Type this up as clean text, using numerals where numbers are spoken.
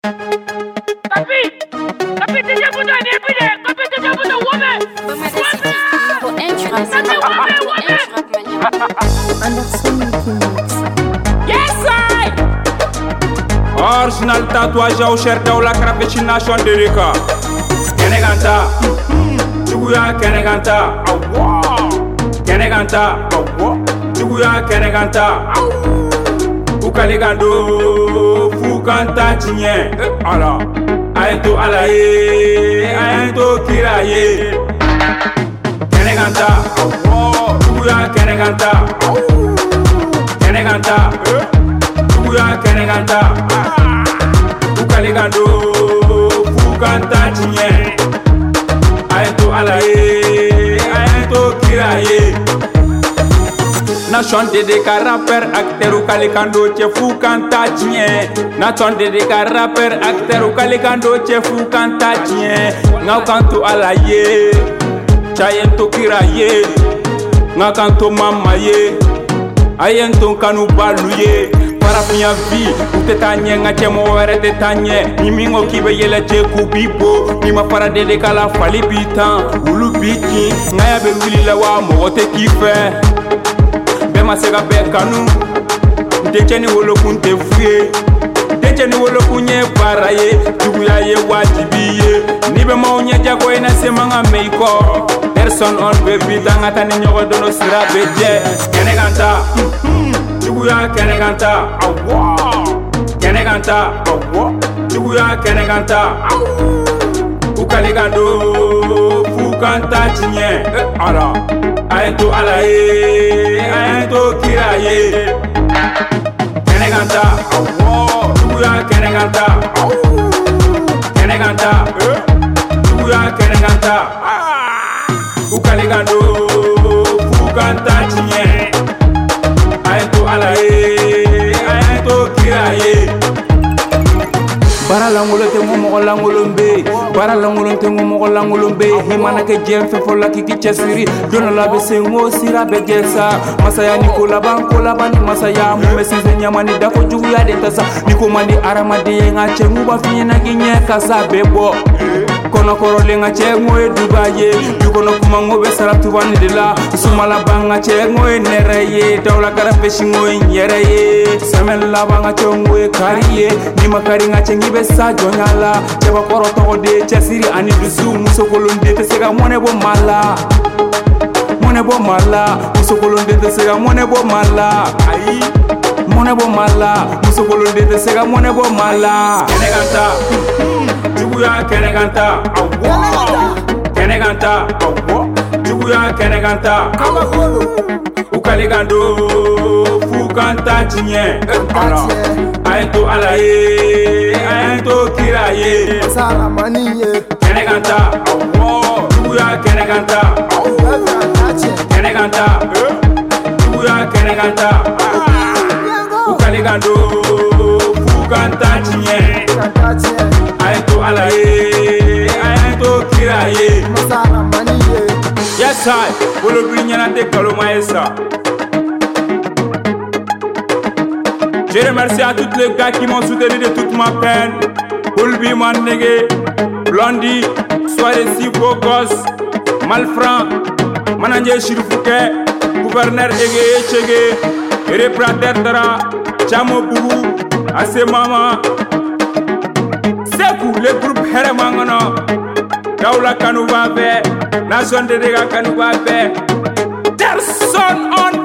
Original tatuage au cher daula krapechi nation de reka. Keneganta, Tuguya Keneganta, Keneganta, Tuguya Keneganta, Ukaligando, Fukanta Tinye, ala, Aento alaye, Aento kiraye, Keneganta, Tuguya Keneganta, Keneganta, Tuguya Keneganta, Ukaligando, Fukanta Tinye, Aento alaye, Aento kiraye. Nation de ka rapper acteur u kalikando che Fukanta Tinye. Nation de ka rapper acteur u kalikando che Fukanta Tinye. Nga kanto alaye, chayento kiraye. Nga kanto mama ye, ayento kanu baluye. Parafia vi, utetanye nga chemo were tetanye. Nimingo kibe yele che kubibo. Nima para de kala fali bitan, ulu biti. Nga ya be wili la wa mo te kife. Bema sega be kanu, decheni wolo kunte fuye. Decheni wolo kunye baraye, tuguya ye wajibiye. Nibe maunye jago ina semanga meiko. Person on baby tangata ni nyogo dono sira beje. Keneganta, tuguya Keneganta, Keneganta, tuguya Keneganta. Ukaligando, Fukanta Tinye, ala. Aento alaye, Aento kiraye. Keneganta, Tuguya Keneganta, Keneganta, Tuguya Keneganta. Ukaligando, Fukanta Tinye. Aento alaye, Aento kiraye. Bara langolo te ngomo langolombe, bara langolo te ngomo langolombe. Himana ke jemfe fola kiki chesiri, dono la besengo sira begesa. Masaya Nikola bankola bani masaya mumesize nyamani dako jugu ya detasa. Niko mandi aramadi nga chengu ba finya ginye kasa bebo. Kono korole nga chengu e Dubaye, yukono kumango be saratu bani dela. Sumala banga chengu e nereye, daula karapeshi ngo nyereye. Semela banga chengu e kariye, ni makari nga chengi be sa jonyala. Cheba koro toko de chesiri ani dusu musokolonde te sega mone bo mala. Mone bo mala, musokolonde te sega mone bo mala. Ayi, mone bo mala, musokolonde te sega mone bo mala. Keneganta, Tuguya Keneganta, Keneganta, Tuguya Keneganta. Ukaligando, Fukanta Tinye, ala. Aento alaye, Aento kiraye. Keneganta, Tuguya Keneganta, Keneganta, Tuguya Keneganta. Ukaligando, Fukanta Tinye. Aento alaye, Aento kiraye. Yes I, wolo binyana de kaloma esa. Je remercie à tous les gars qui m'ont soutenu de toute ma peine. Bulbi Manege, Blondie, Soirée si beau gosse, Malfranc, Mananje Shirfouke, Gouverneur Ege Echege, Reprater Dara, Chamo Bougou, Ase Mama, Sekou, le groupe Heremangano, Daula Kanouba Be, Nation de Dega Kanouba Be, Terson on